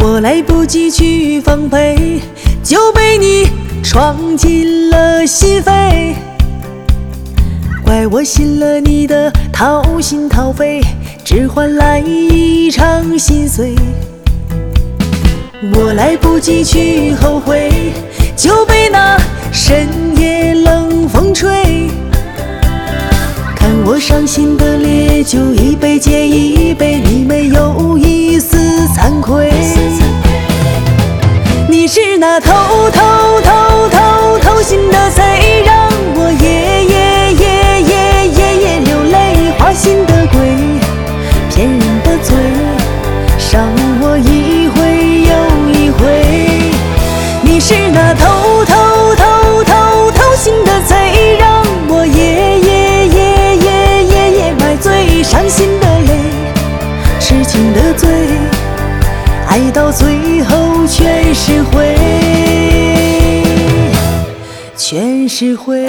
我来不及去奉陪，就被你闯进了心扉。怪我信了你的掏心掏肺，只换来一场心碎。我来不及去后悔，就被那深夜冷风吹。看我伤心的烈酒一杯接一杯，你没有一丝惭愧。你是那偷心的贼，让我夜流泪，花心的鬼，骗人的嘴，伤我一回又一回。你是那偷心的贼，让我夜买醉，伤心的泪，痴情的罪，爱到最后全是灰，全是灰。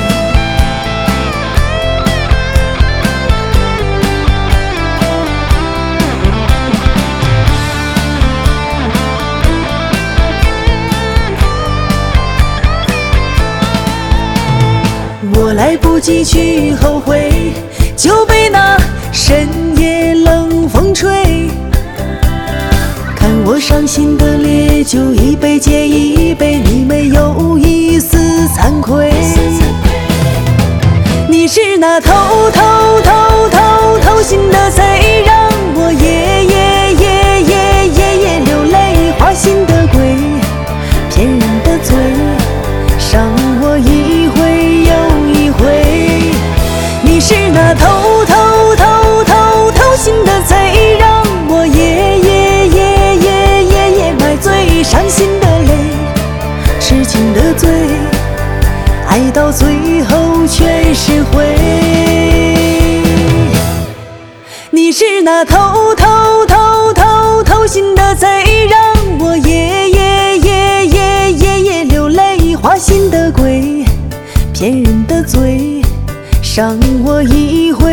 我来不及去后悔，就被那深夜冷风吹。看我伤心的烈酒一杯接一杯，你没有一丝惭愧。你是那偷心的贼，让我夜流泪，花心的鬼，骗人的嘴，伤我一回又一回。你是那偷心的贼，让我夜买醉，伤心的泪，痴情的罪，爱到最后全是灰。你是那偷心的贼，让我夜流泪，花心的鬼，骗人的嘴，伤我一回